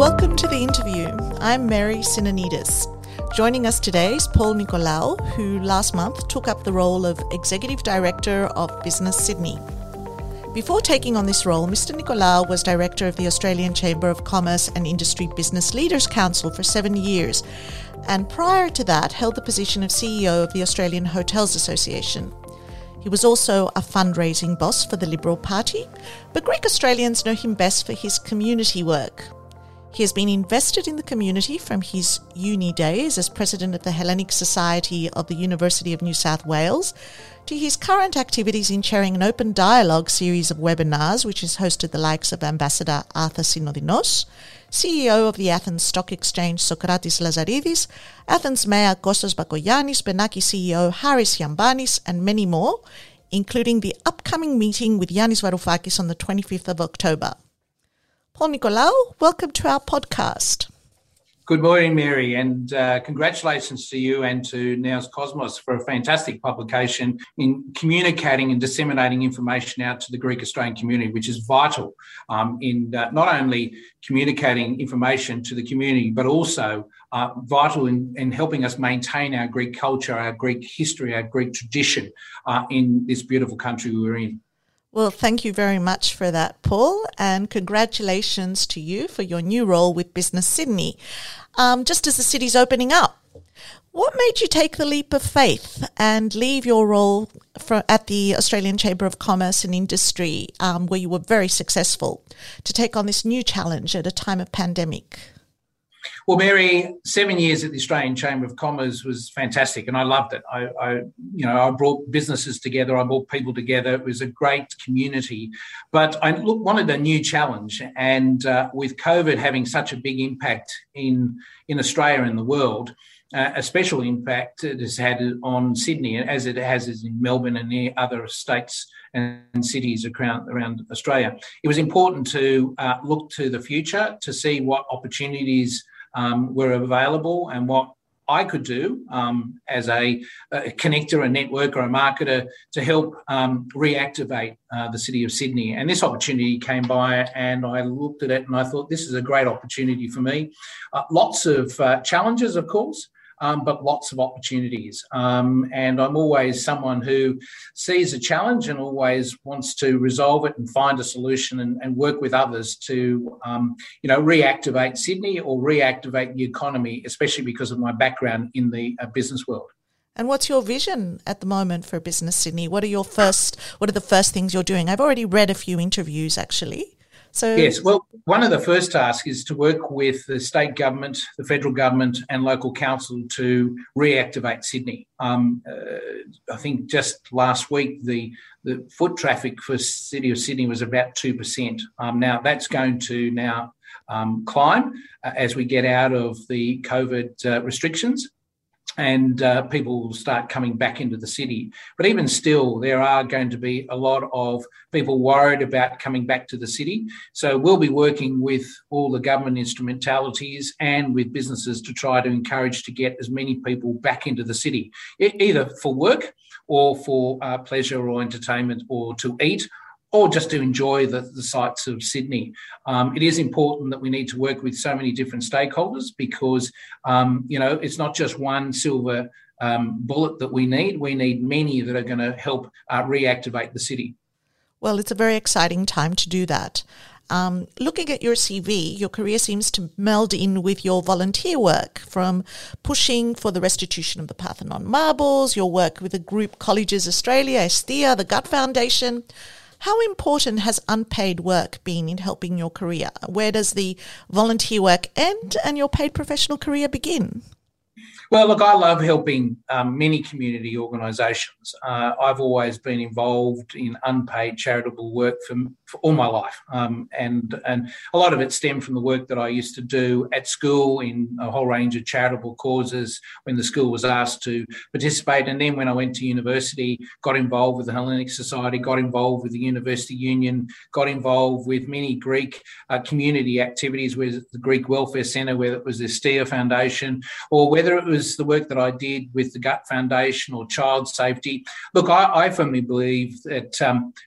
Welcome to the interview. I'm Mary Sinonidis. Joining us today is Paul Nicolaou, who last month took up the role of Executive Director of Business Sydney. Before taking on this role, Mr. Nicolaou was Director of the Australian Chamber of Commerce and Industry Business Leaders Council for 7 years, and prior to that held the position of CEO of the Australian Hotels Association. He was also a fundraising boss for the Liberal Party, but Greek Australians know him best for his community work. He has been invested in the community from his uni days as President of the Hellenic Society of the University of New South Wales to his current activities in chairing an open dialogue series of webinars which has hosted the likes of Ambassador Arthur Synodinos, CEO of the Athens Stock Exchange Sokratis Lazaridis, Athens Mayor Kostas Bakoyannis, Benaki CEO Haris Yambanis, and many more, including the upcoming meeting with Yannis Varoufakis on the 25th of October. Paul Nicolaou, welcome to our podcast. Good morning, Mary, and congratulations to you and to Neos Cosmos for a fantastic publication in communicating and disseminating information out to the Greek Australian community, which is vital in not only communicating information to the community, but also vital in helping us maintain our Greek culture, our Greek history, our Greek tradition in this beautiful country we're in. Well, thank you very much for that, Paul, and congratulations to you for your new role with Business Sydney. Just as the city's opening up, what made you take the leap of faith and leave your role at the Australian Chamber of Commerce and Industry, where you were very successful, to take on this new challenge at a time of pandemic? Well, Mary, 7 years at the Australian Chamber of Commerce was fantastic, and I loved it. I brought businesses together, I brought people together. It was a great community, but I wanted a new challenge. And with COVID having such a big impact in Australia and the world, a special impact it has had on Sydney, as it has in Melbourne and the other states and cities around Australia. It was important to look to the future to see what opportunities were available and what I could do as a connector, a networker, a marketer to help reactivate the city of Sydney. And this opportunity came by and I looked at it and I thought, this is a great opportunity for me. Lots of challenges, of course, but lots of opportunities. And I'm always someone who sees a challenge and always wants to resolve it and find a solution and work with others to, reactivate Sydney or reactivate the economy, especially because of my background in the business world. And what's your vision at the moment for Business Sydney? What are the first things you're doing? I've already read a few interviews, actually. Yes, well, one of the first tasks is to work with the state government, the federal government and local council to reactivate Sydney. I think just last week the foot traffic for the City of Sydney was about 2%. Now that's going to now climb as we get out of the COVID restrictions. And people will start coming back into the city. But even still, there are going to be a lot of people worried about coming back to the city. So we'll be working with all the government instrumentalities and with businesses to try to encourage to get as many people back into the city, either for work or for pleasure or entertainment or to eat, or just to enjoy the sights of Sydney. It is important that we need to work with so many different stakeholders because, it's not just one silver bullet that we need. We need many that are going to help reactivate the city. Well, it's a very exciting time to do that. Looking at your CV, your career seems to meld in with your volunteer work, from pushing for the restitution of the Parthenon marbles, your work with the group Colleges Australia, Estia, the Gut Foundation. How important has unpaid work been in helping your career? Where does the volunteer work end and your paid professional career begin? Well, look, I love helping many community organisations. I've always been involved in unpaid charitable work for all my life. And a lot of it stemmed from the work that I used to do at school in a whole range of charitable causes when the school was asked to participate. And then when I went to university, got involved with the Hellenic Society, got involved with the University Union, got involved with many Greek community activities, with the Greek Welfare Centre, whether it was the Estia Foundation, or whether it was the work that I did with the Gut Foundation or Child Safety. Look, I firmly believe that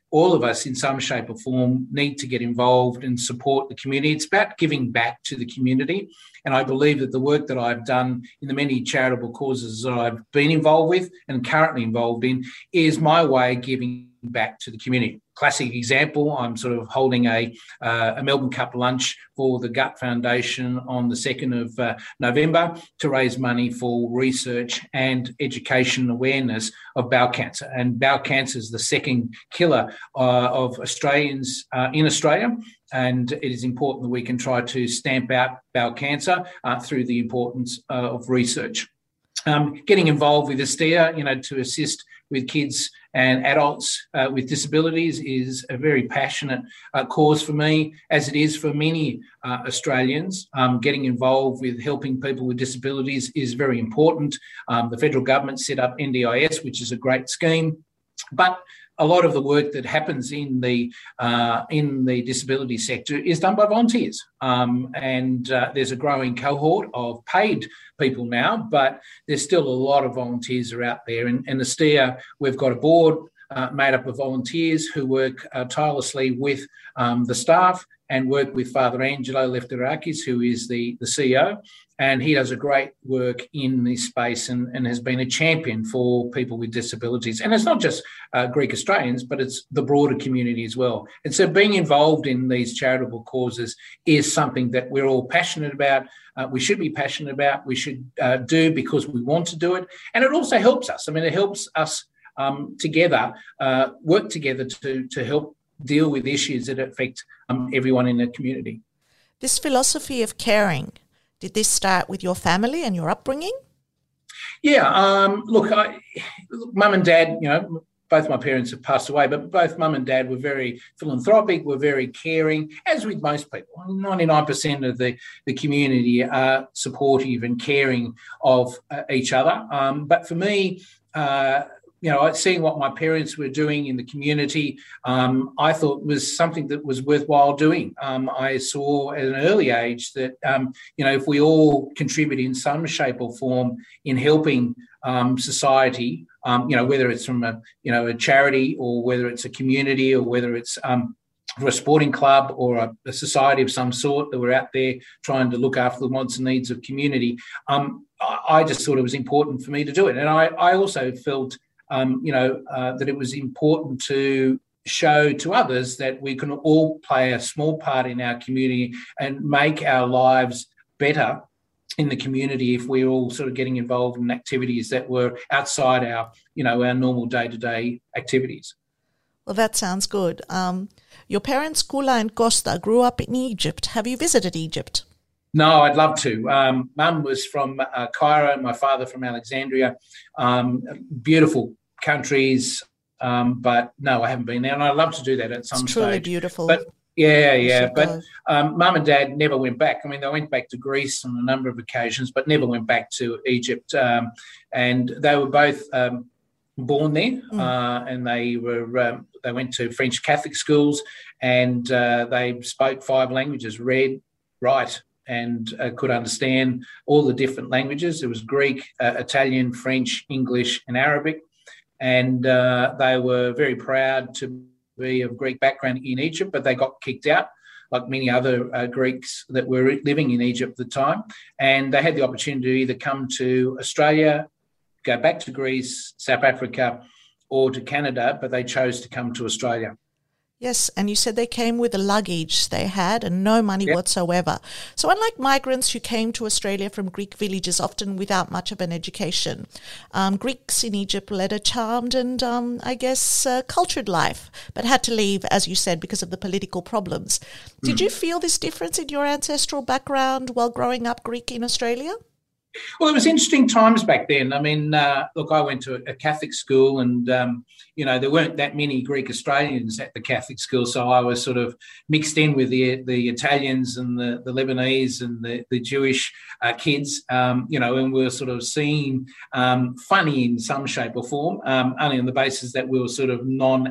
all of us in some shape or form need to get involved and support the community. It's about giving back to the community. And I believe that the work that I've done in the many charitable causes that I've been involved with and currently involved in is my way of giving back to the community. Classic example, I'm sort of holding a Melbourne Cup lunch for the Gut Foundation on the 2nd of November to raise money for research and education awareness of bowel cancer. And bowel cancer is the second killer of Australians in Australia. And it is important that we can try to stamp out bowel cancer through the importance of research. Getting involved with Estia, to assist with kids and adults with disabilities is a very passionate cause for me, as it is for many Australians. Getting involved with helping people with disabilities is very important. The federal government set up NDIS, which is a great scheme, but a lot of the work that happens in the disability sector is done by volunteers. And there's a growing cohort of paid people now, but there's still a lot of volunteers are out there. And Estia, we've got a board made up of volunteers who work tirelessly with the staff and work with Father Angelo Lefterakis, who is the CEO. And he does a great work in this space and has been a champion for people with disabilities. And it's not just Greek Australians, but it's the broader community as well. And so being involved in these charitable causes is something that we're all passionate about. We should be passionate about. We should do because we want to do it. And it also helps us. I mean, it helps us together, work together to help deal with issues that affect everyone in the community. This philosophy of caring, did this start with your family and your upbringing? Yeah, look, mum and dad, both my parents have passed away, but both mum and dad were very philanthropic, were very caring, as with most people. 99% of the community are supportive and caring of each other. But for me, seeing what my parents were doing in the community, I thought was something that was worthwhile doing. I saw at an early age that, if we all contribute in some shape or form in helping society, whether it's from a charity or whether it's a community or whether it's for a sporting club or a society of some sort that we're out there trying to look after the wants and needs of community, I just thought it was important for me to do it. And I also felt that it was important to show to others that we can all play a small part in our community and make our lives better in the community if we're all sort of getting involved in activities that were outside our normal day-to-day activities. Well, that sounds good. Your parents, Kula and Costa, grew up in Egypt. Have you visited Egypt? No, I'd love to. Mum was from Cairo, my father from Alexandria. Beautiful countries, but no, I haven't been there, and I'd love to do that at some stage. It's truly beautiful. But yeah. But Mum and Dad never went back. I mean, they went back to Greece on a number of occasions, but never went back to Egypt. And they were both born there, and they went to French Catholic schools, and they spoke 5 languages: read, write, and could understand all the different languages. It was Greek, Italian, French, English, and Arabic. And they were very proud to be of Greek background in Egypt, but they got kicked out, like many other Greeks that were living in Egypt at the time. And they had the opportunity to either come to Australia, go back to Greece, South Africa, or to Canada, but they chose to come to Australia. Yes, and you said they came with the luggage they had and no money whatsoever. So unlike migrants who came to Australia from Greek villages, often without much of an education, Greeks in Egypt led a charmed and, cultured life, but had to leave, as you said, because of the political problems. Did you feel this difference in your ancestral background while growing up Greek in Australia? Well, it was interesting times back then. I mean, look, I went to a Catholic school and, there weren't that many Greek Australians at the Catholic school. So I was sort of mixed in with the Italians and the Lebanese and the Jewish kids, and we were sort of seen funny in some shape or form, only on the basis that we were sort of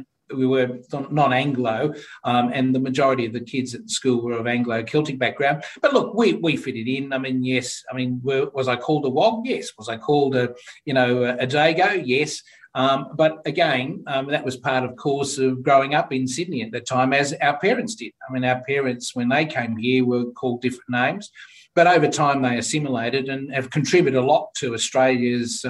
non-Anglo, and the majority of the kids at the school were of Anglo-Celtic background. But look, we fitted in. I mean, yes. I mean, was I called a wog? Yes. Was I called a dago? Yes. But again, that was part, of course, of growing up in Sydney at the time, as our parents did. I mean, our parents, when they came here, were called different names. But over time, they assimilated and have contributed a lot to Australia's,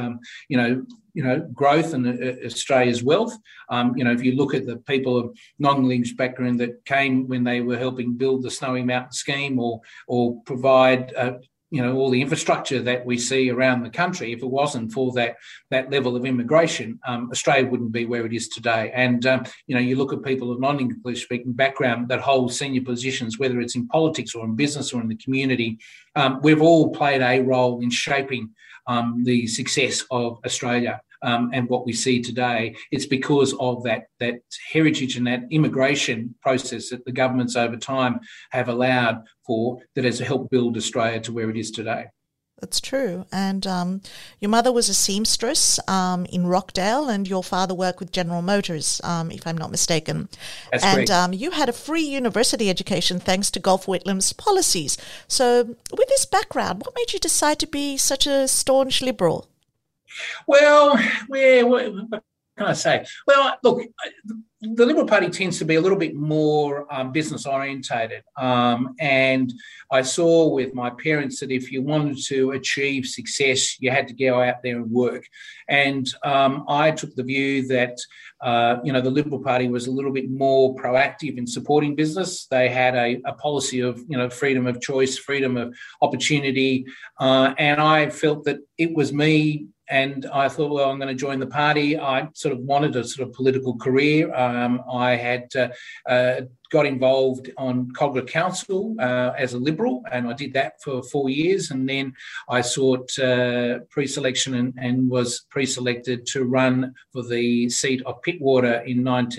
growth and Australia's wealth. If you look at the people of non-linguist background that came when they were helping build the Snowy Mountain Scheme or provide all the infrastructure that we see around the country, if it wasn't for that level of immigration, Australia wouldn't be where it is today. And, you look at people of non-English speaking background that hold senior positions, whether it's in politics or in business or in the community, we've all played a role in shaping the success of Australia. And what we see today, it's because of that heritage and that immigration process that the governments over time have allowed for, that has helped build Australia to where it is today. That's true. And your mother was a seamstress in Rockdale, and your father worked with General Motors, if I'm not mistaken. That's correct. And you had a free university education thanks to Gough Whitlam's policies. So with this background, what made you decide to be such a staunch Liberal? Well, what can I say? Well, look, the Liberal Party tends to be a little bit more business orientated. And I saw with my parents that if you wanted to achieve success, you had to go out there and work. And I took the view that, the Liberal Party was a little bit more proactive in supporting business. They had a policy of, freedom of choice, freedom of opportunity. And I felt that it was me. And I thought, well, I'm going to join the party. I sort of wanted a sort of political career. I had got involved on Cogra Council as a Liberal, and I did that for 4 years. And then I sought pre-selection and was pre-selected to run for the seat of Pittwater in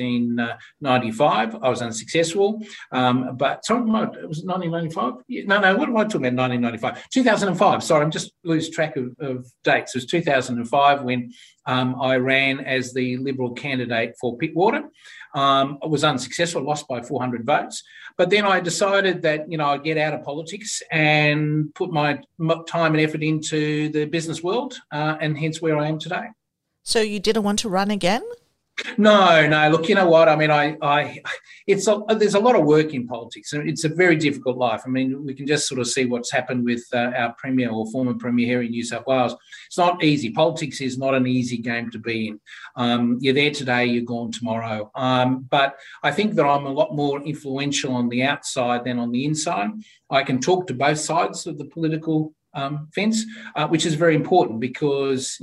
1995. I was unsuccessful. But sorry, was it 1995? No, what am I talking about, 1995? 2005. Sorry, I'm just lose track of dates. It was 2005 when I ran as the Liberal candidate for Pittwater. I was unsuccessful, lost by 400 votes. But then I decided that, I'd get out of politics and put my time and effort into the business world, and hence where I am today. So you didn't want to run again? No. Look, you know what? I mean, there's a lot of work in politics. It's a very difficult life. I mean, we can just sort of see what's happened with our Premier or former Premier here in New South Wales. It's not easy. Politics is not an easy game to be in. You're there today, you're gone tomorrow. But I think that I'm a lot more influential on the outside than on the inside. I can talk to both sides of the political fence, which is very important because,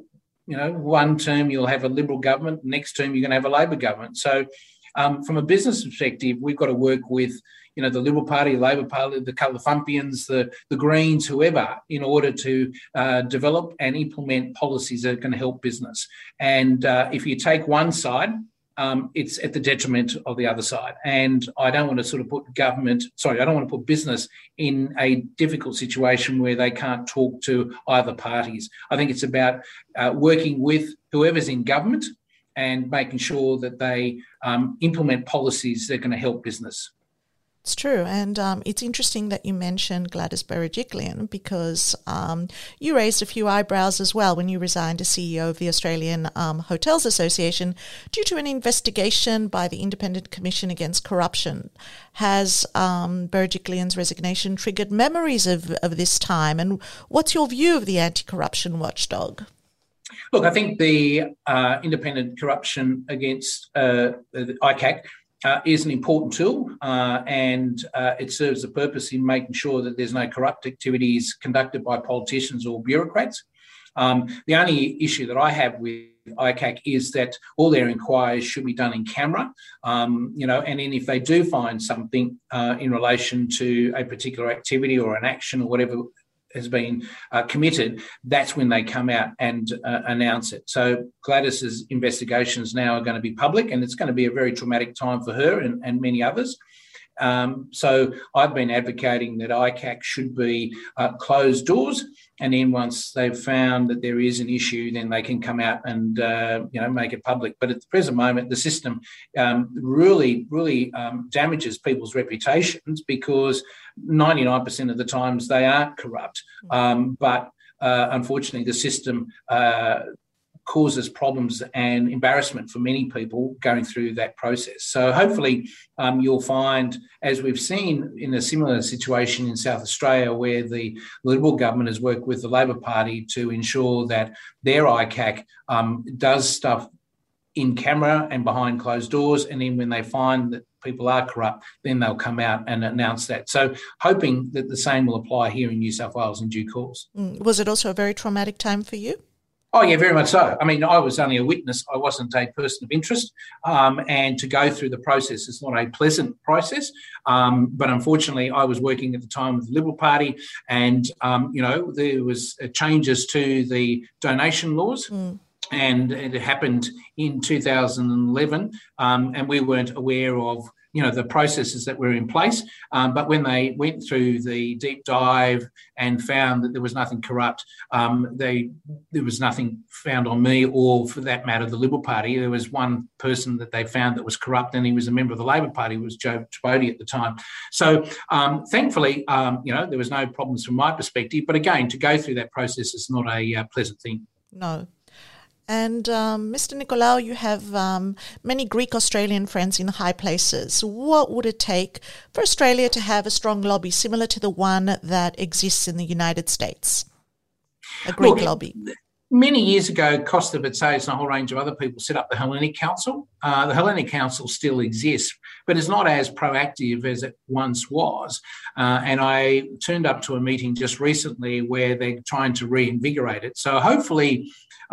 one term you'll have a Liberal government, next term you're going to have a Labor government. So from a business perspective, we've got to work with, the Liberal Party, Labor Party, the Colourfumpians, the Greens, whoever, in order to develop and implement policies that are going to help business. And if you take one side, it's at the detriment of the other side. And I don't want to sort of I don't want to put business in a difficult situation where they can't talk to either parties. I think it's about working with whoever's in government and making sure that they implement policies that are going to help business. It's true. And it's interesting that you mentioned Gladys Berejiklian because you raised a few eyebrows as well when you resigned as CEO of the Australian Hotels Association due to an investigation by the Independent Commission Against Corruption. Has Berejiklian's resignation triggered memories of this time? And what's your view of the anti-corruption watchdog? Look, I think the Independent Corruption Against the ICAC is an important tool and it serves the purpose in making sure that there's no corrupt activities conducted by politicians or bureaucrats. The only issue that I have with ICAC is that all their inquiries should be done in camera, and then if they do find something in relation to a particular activity or an action or whatever has been committed, that's when they come out and announce it. So Gladys's investigations now are going to be public, and it's going to be a very traumatic time for her and many others. So I've been advocating that ICAC should be closed doors, and then once they've found that there is an issue, then they can come out and make it public. But at the present moment, the system really damages people's reputations because 99% of the times they aren't corrupt. But unfortunately, the system causes problems and embarrassment for many people going through that process. So hopefully you'll find, as we've seen in a similar situation in South Australia, where the Liberal government has worked with the Labor Party to ensure that their ICAC does stuff in camera and behind closed doors, and then when they find that people are corrupt, then they'll come out and announce that. So hoping that the same will apply here in New South Wales in due course. Was it also a very traumatic time for you? Oh, yeah, very much so. I mean, I was only a witness. I wasn't a person of interest. And to go through the process is not a pleasant process. But unfortunately, I was working at the time with the Liberal Party and, there was changes to the donation laws. And it happened in 2011, and we weren't aware of, the processes that were in place. But when they went through the deep dive and found that there was nothing corrupt, there was nothing found on me or, for that matter, the Liberal Party. There was one person that they found that was corrupt, and he was a member of the Labor Party. It was Joe Tripodi at the time. So thankfully, there was no problems from my perspective. But again, to go through that process is not a pleasant thing. No. And Mr. Nicolaou, you have many Greek Australian friends in high places. What would it take for Australia to have a strong lobby similar to the one that exists in the United States? A Greek lobby. Many years ago, Costa Vatsalis and a whole range of other people set up the Hellenic Council. The Hellenic Council still exists, but it's not as proactive as it once was. And I turned up to a meeting just recently where they're trying to reinvigorate it. So hopefully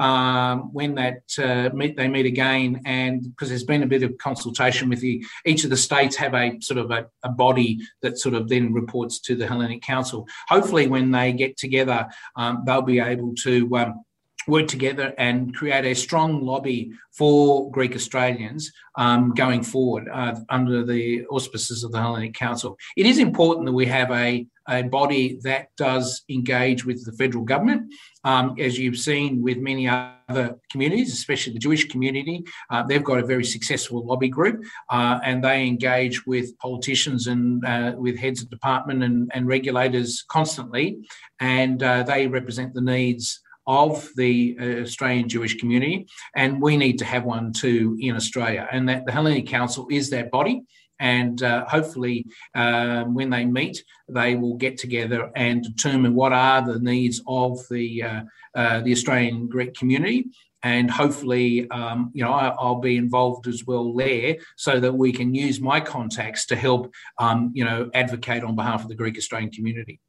when they meet again, and because there's been a bit of consultation with each of the states have a sort of a body that sort of then reports to the Hellenic Council. Hopefully when they get together, they'll be able to work together and create a strong lobby for Greek Australians going forward under the auspices of the Hellenic Council. It is important that we have a body that does engage with the federal government. As you've seen with many other communities, especially the Jewish community, they've got a very successful lobby group and they engage with politicians and with heads of department and regulators constantly, and they represent the needs of the Australian Jewish community, and we need to have one too in Australia. And that the Hellenic Council is that body, and hopefully when they meet, they will get together and determine what are the needs of the Australian Greek community. And hopefully, I'll be involved as well there, so that we can use my contacts to help, advocate on behalf of the Greek Australian community.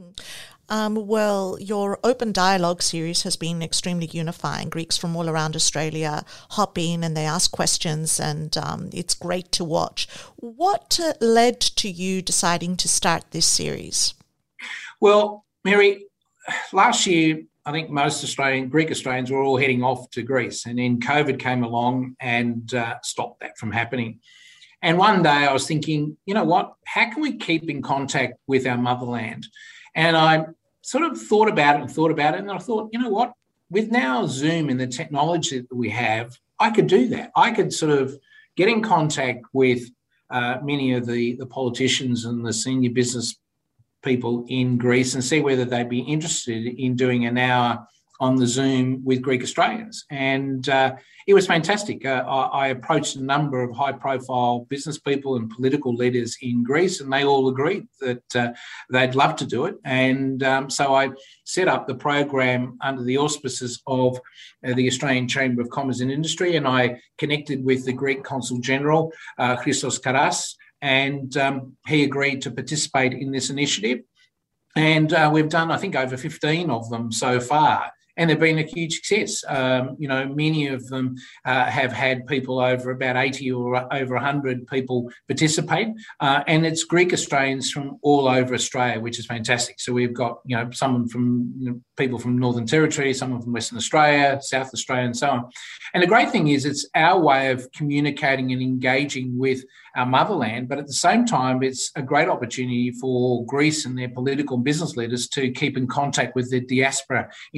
Well, your Open Dialogue series has been extremely unifying. Greeks from all around Australia hop in and they ask questions, and it's great to watch. What led to you deciding to start this series? Well, Mary, last year, I think most Greek Australians were all heading off to Greece, and then COVID came along and stopped that from happening. And one day I was thinking, you know what, how can we keep in contact with our motherland? And I sort of thought about it, and I thought, you know what, with now Zoom and the technology that we have, I could do that. I could sort of get in contact with many of the politicians and the senior business people in Greece and see whether they'd be interested in doing an hour on the Zoom with Greek Australians. And it was fantastic. I approached a number of high-profile business people and political leaders in Greece, and they all agreed that they'd love to do it. And so I set up the program under the auspices of the Australian Chamber of Commerce and Industry, and I connected with the Greek Consul General, Christos Karas, and he agreed to participate in this initiative. And we've done, I think, over 15 of them so far. And they've been a huge success. Many of them have had people over about 80 or over 100 people participate. And it's Greek Australians from all over Australia, which is fantastic. So we've got, someone from people from Northern Territory, someone from Western Australia, South Australia, and so on. And the great thing is it's our way of communicating and engaging with our motherland, but at the same time, it's a great opportunity for Greece and their political and business leaders to keep in contact with the diaspora in Australia.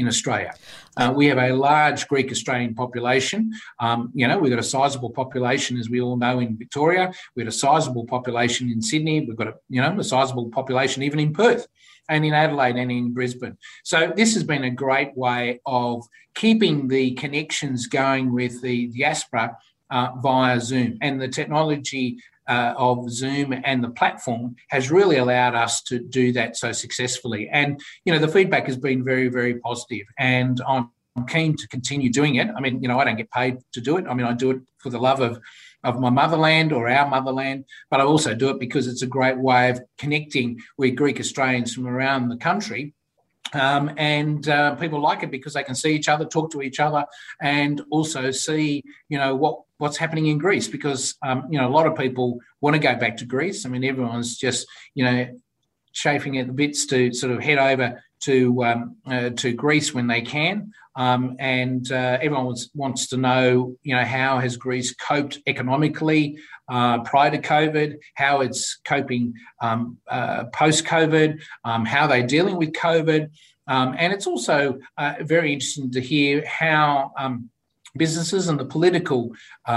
Victoria. We have a large Greek Australian population. We've got a sizable population, as we all know, in Victoria. We've got a sizable population in Sydney. We've got a sizable population even in Perth and in Adelaide and in Brisbane. So this has been a great way of keeping the connections going with the diaspora via Zoom. And the technology of Zoom and the platform has really allowed us to do that so successfully. And, the feedback has been very, very positive. And I'm keen to continue doing it. I mean, I don't get paid to do it. I mean, I do it for the love of my motherland or our motherland, but I also do it because it's a great way of connecting with Greek Australians from around the country. And people like it because they can see each other, talk to each other, and also see, what's happening in Greece. Because, a lot of people want to go back to Greece. I mean, everyone's just, chafing at the bits to sort of head over to Greece when they can. And everyone wants to know, how has Greece coped economically prior to COVID, how it's coping post-COVID, how they're dealing with COVID. And it's also very interesting to hear how businesses and the political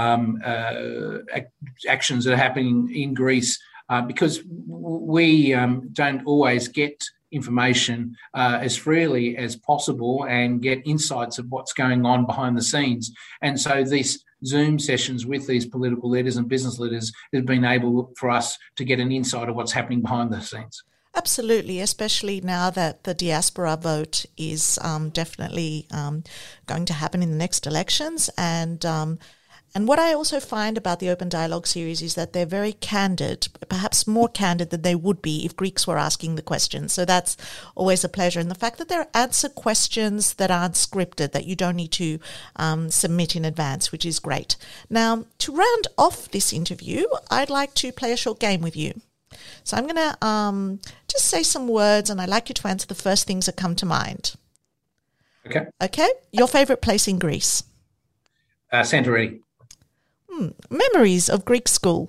actions that are happening in Greece, because we don't always get information as freely as possible and get insights of what's going on behind the scenes. And so these Zoom sessions with these political leaders and business leaders have been able for us to get an insight of what's happening behind the scenes. Absolutely, especially now that the diaspora vote is definitely going to happen in the next elections. And what I also find about the Open Dialogue series is that they're very candid, perhaps more candid than they would be if Greeks were asking the questions. So that's always a pleasure. And the fact that they answer questions that aren't scripted, that you don't need to submit in advance, which is great. Now, to round off this interview, I'd like to play a short game with you. So I'm going to just say some words, and I'd like you to answer the first things that come to mind. Okay? Your favourite place in Greece? Santorini. Memories of Greek school?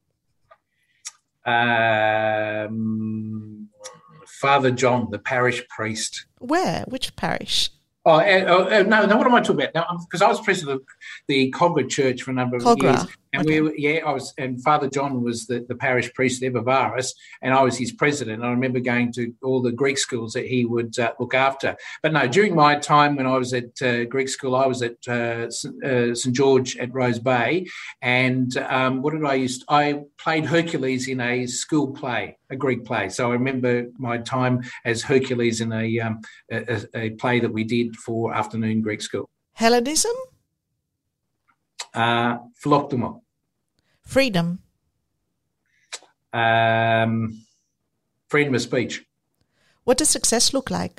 Father John, the parish priest. Where? Which parish? No, what am I talking about? Now, because I was president of the Cogra Church for a number of years. And and Father John was the parish priest of Epivaris, and I was his president. And I remember going to all the Greek schools that he would look after. But no, during my time when I was at Greek school, I was at St. George at Rose Bay. And I played Hercules in a school play, a Greek play. So I remember my time as Hercules in a play that we did for afternoon Greek school. Hellenism? Philoctomo. Freedom? Freedom of speech. What does success look like?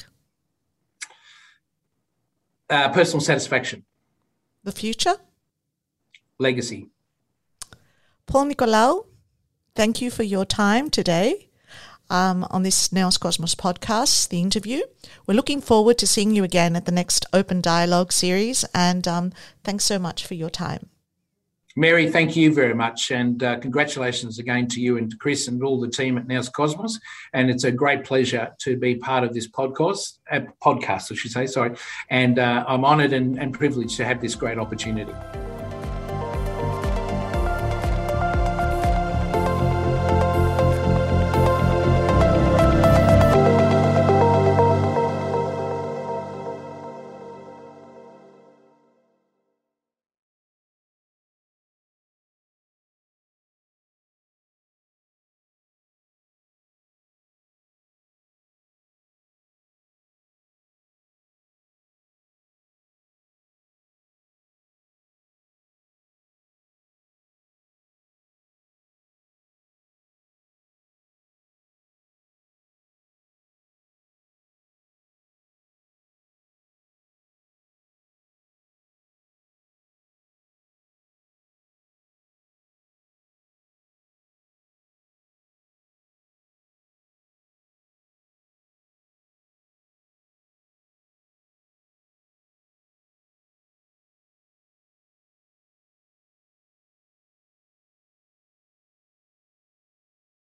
Personal satisfaction. The future? Legacy. Paul Nicolaou, thank you for your time today on this Neos Cosmos podcast, the interview. We're looking forward to seeing you again at the next Open Dialogue series, and thanks so much for your time. Mary, thank you very much, and congratulations again to you and to Chris and all the team at Neos Cosmos. And it's a great pleasure to be part of this podcast, and I'm honoured and privileged to have this great opportunity.